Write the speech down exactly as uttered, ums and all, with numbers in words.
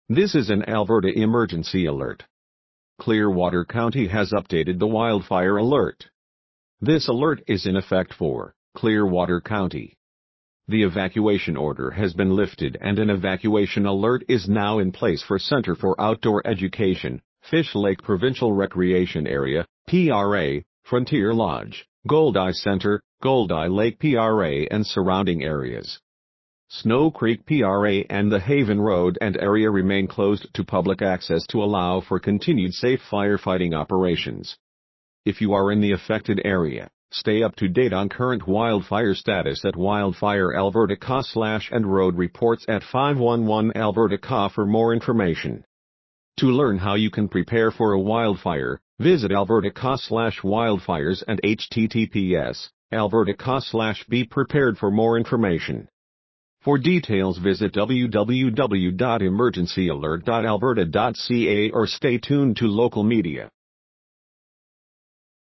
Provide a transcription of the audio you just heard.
This is an Alberta emergency alert. Clearwater County has updated the wildfire alert. This alert is in effect for Clearwater County. The evacuation order has been lifted and an evacuation alert is now in place for Centre for Outdoor Education, Fish Lake Provincial Recreation Area, P R A, Frontier Lodge, Goldeye Centre, Goldeye Lake P R A and surrounding areas. Snow Creek P R A and the Haven Road and area remain closed to public access to allow for continued safe firefighting operations. If you are in the affected area, stay up to date on current wildfire status at Wildfire Alberta C A slash and road reports at five one one Alberta C A for more information. To learn how you can prepare for a wildfire, visit Alberta C A slash wildfires and H T T P S, Alberta C A slash be prepared for more information. For details visit w w w dot emergency alert dot alberta dot c a or stay tuned to local media.